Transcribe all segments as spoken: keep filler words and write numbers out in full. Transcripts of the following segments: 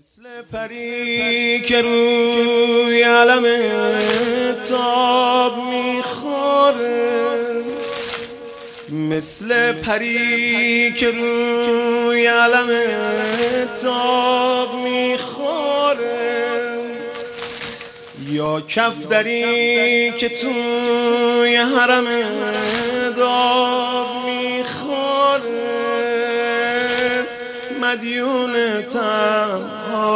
مثل پری که روی علم تاب میخوره، مثل پری که روی علم تاب میخوره، یا کفتری که توی حرم داب میخوره، مدیونتم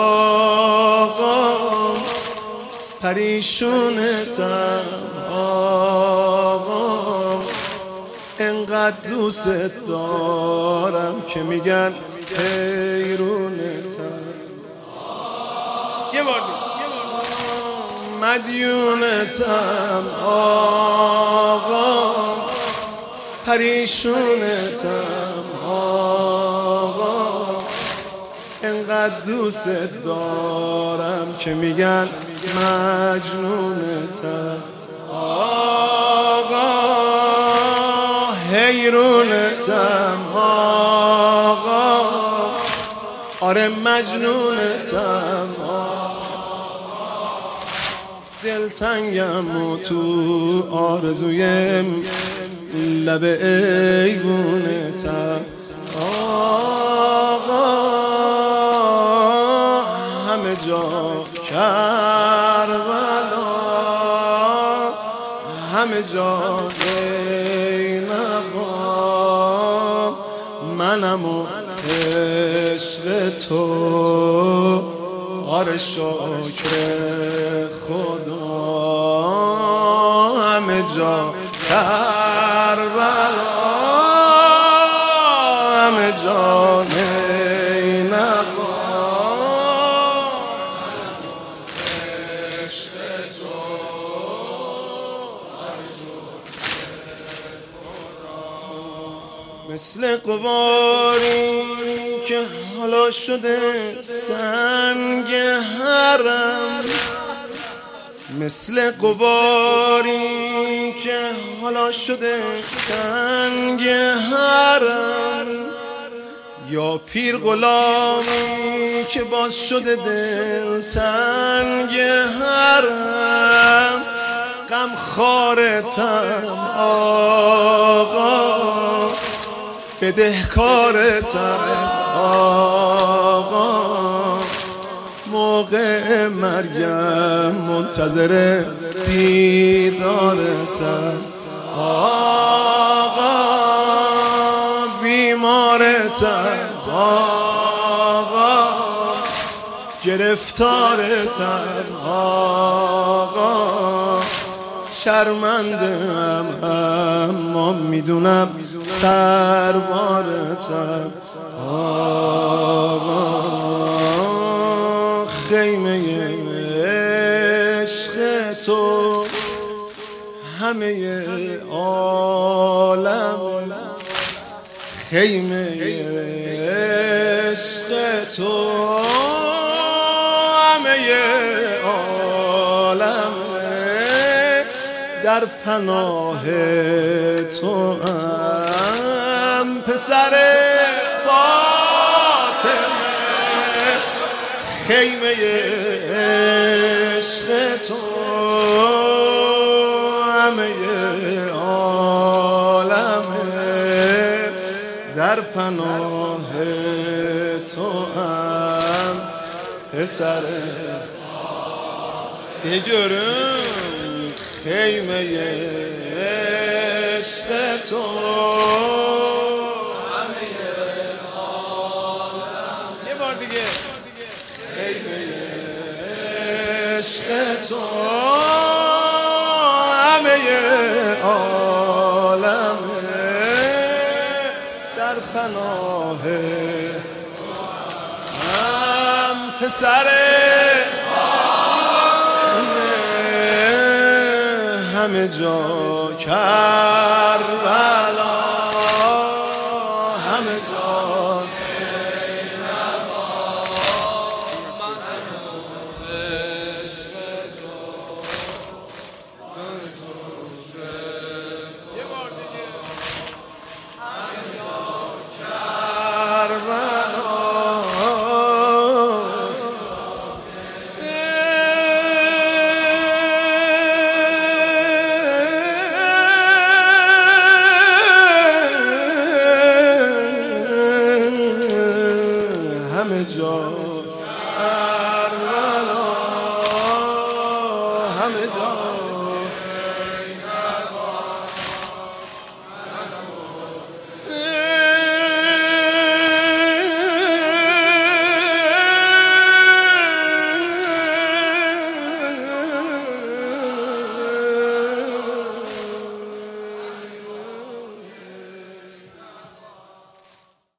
آقا، پریشونتم آقا، انقدر دوست دارم که میگن حیرونتم. یه بار مدیونتم آقا، پریشونتم آقا، انقدر دوست دارم که میگن مجنونتم آقا، حیرونتم آقا، آره مجنونتم آقا، دلتنگم و تو آرزویم لب ایوونتم آقا، همه جا کربلا، همه جا زینبا، منم و عشق تو، آره شکر خدا، همه جا کربلا، همه جا زینبا، عشق تو، مثل غباری که حالا شده سنگ حرم، مثل غباری که حالا شده سنگ حرم، یا پیر غلامی که باز شده دل تنگ حرم، غم خارتم آقا، بدهکارتم آقا، موقع مرگم منتظر دیدارتم آقا، بیمارتم آقا، گرفتارتم آقا، شرمنده‌ام اما میدونم سربارتم آقا، خیمه عشق تو همه عالم، خیمه عشق تو همه عالم، در پناه تو ام پسر فاطمه، خیمه عشق تو همه عالم، در پناه تو ام پسر دیجورم، خیمه عشق تو همه عالم، یه بار دیگه، خیمه عشق تو همه عالم، در پناه هم پسر همه جا کربلا.